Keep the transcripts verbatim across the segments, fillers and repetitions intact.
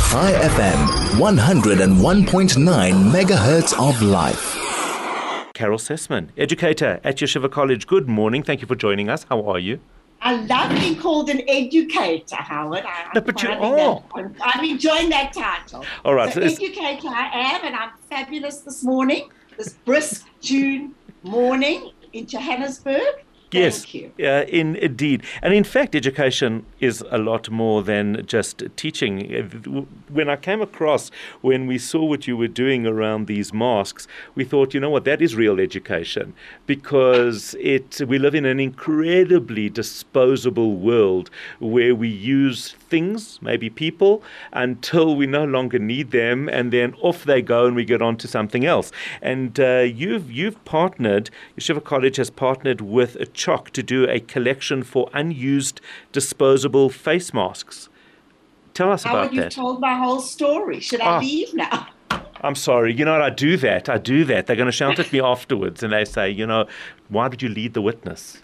High F M, one oh one point nine megahertz of life. Carol Sessman, educator at Yeshiva College. Good morning. Thank you for joining us. How are you? I love being called an educator, Howard. I, No, but you finding are. that- I'm, I'm enjoying that title. All right, So so it's- educator I am, and I'm fabulous this morning, this brisk June morning in Johannesburg. Yes, Thank you. uh, in, indeed. And in fact, education is a lot more than just teaching. When I came across, when we saw what you were doing around these masks, we thought, you know what, that is real education, because it we live in an incredibly disposable world where we use things, maybe people, until we no longer need them, and then off they go and we get on to something else. And uh, you've you've partnered, Yeshiva College has partnered with a Chock to do a collection for unused disposable face masks. Tell us Howard, about you've that. told my whole story. Should I Ah. leave now? I'm sorry. You know what? I do that. I do that. They're going to shout at me afterwards and they say, you know, why did you lead the witness?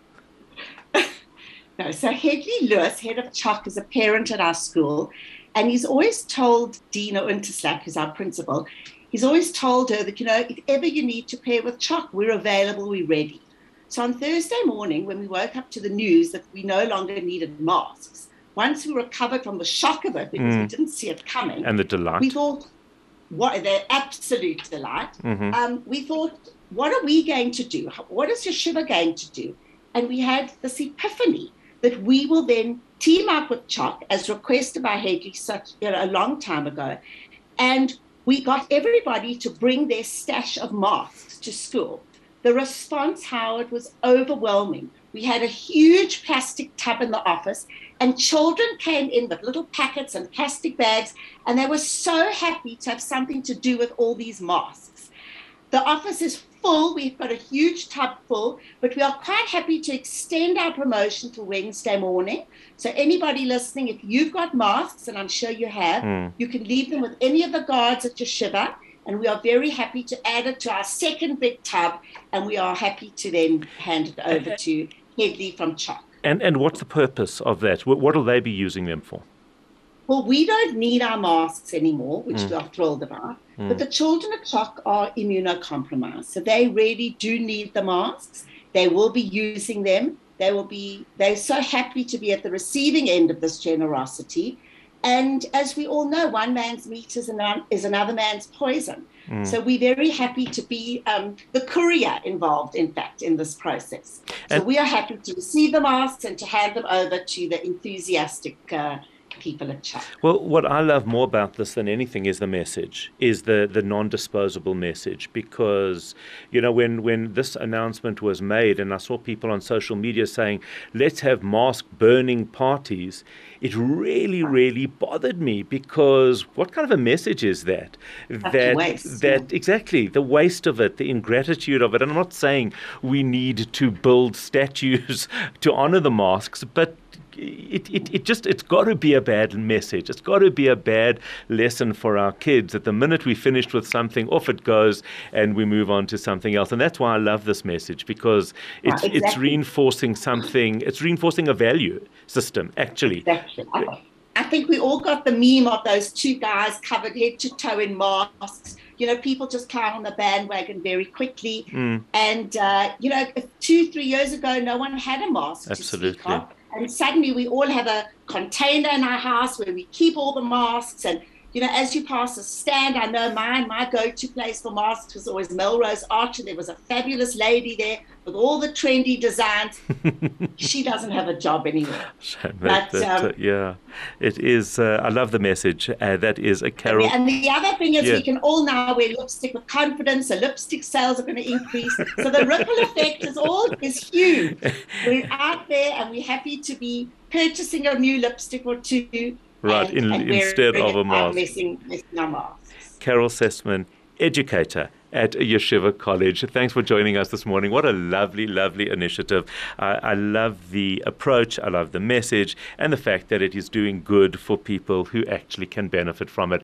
No, so Hedley Lewis, head of Chock, is a parent at our school, and he's always told Dina Unterslack, who's our principal, he's always told her that, you know, if ever you need to pair with Chock, we're available, we're ready. So on Thursday morning, when we woke up to the news that we no longer needed masks, once we recovered from the shock of it, because Mm. we didn't see it coming, And the delight. we thought, what the absolute delight. Mhm. Um, we thought, what are we going to do? What is Yeshiva going to do? And we had this epiphany that we will then team up with Chock, as requested by Hedley such you know, a long time ago, and we got everybody to bring their stash of masks to school. The response, Howard, was overwhelming. We had a huge plastic tub in the office, and children came in with little packets and plastic bags, and they were so happy to have something to do with all these masks. The office is full. We've got a huge tub full, but we are quite happy to extend our promotion till Wednesday morning. So anybody listening, if you've got masks, and I'm sure you have, Mm. you can leave them with any of the guards at Yeshiva, and we are very happy to add it to our second big tub, and we are happy to then hand it over to Hedley from Chock. And and what's the purpose of that? What will they be using them for? Well, we don't need our masks anymore, which Mm. we are thrilled about. Mm. But the children at Chock are immunocompromised, so they really do need the masks. They will be using them. They will be. They're so happy to be at the receiving end of this generosity. And as we all know, one man's meat is, an, is another man's poison. Mm. So we're very happy to be um, the courier involved, in fact, in this process. So And- we are happy to receive the masks and to hand them over to the enthusiastic uh, people at Chock. Well, what I love more about this than anything is the message, is the, the non-disposable message. Because, you know, when, when this announcement was made and I saw people on social media saying, let's have mask burning parties, it really, really bothered me, because what kind of a message is that? Such a That, waste, that exactly, the waste of it, the ingratitude of it. And I'm not saying we need to build statues to honor the masks, but It, it, it just, it's got to be a bad message. It's got to be a bad lesson for our kids. At the minute we finished with something, off it goes and we move on to something else. And that's why I love this message, because it's, Right, it's exactly. reinforcing something, it's reinforcing a value system, actually. Exactly. I, I think we all got the meme of those two guys covered head to toe in masks. You know, people just climb on the bandwagon very quickly. Mm. And, uh, you know, two, three years ago, no one had a mask Absolutely. to speak of. And suddenly we all have a container in our house where we keep all the masks. And, you know, as you pass a stand, I know mine, my go-to place for masks was always Melrose Arch. And there was a fabulous lady there with all the trendy designs. She doesn't have a job anymore. That- But, that, uh, um, yeah, it is. Uh, I love the message. Uh, that is a Carol. And the other thing is Yeah. we can all now wear lipstick with confidence. So lipstick sales are going to increase. So the ripple effect is all is huge. We're out there and we're happy to be purchasing a new lipstick or two. Right, and, in- and instead wearing of a it mask. without Missing, missing our masks. Carol Sessman, educator at Yeshiva College. Thanks for joining us this morning. What a lovely, lovely initiative. I, I love the approach, I love the message, and the fact that it is doing good for people who actually can benefit from it.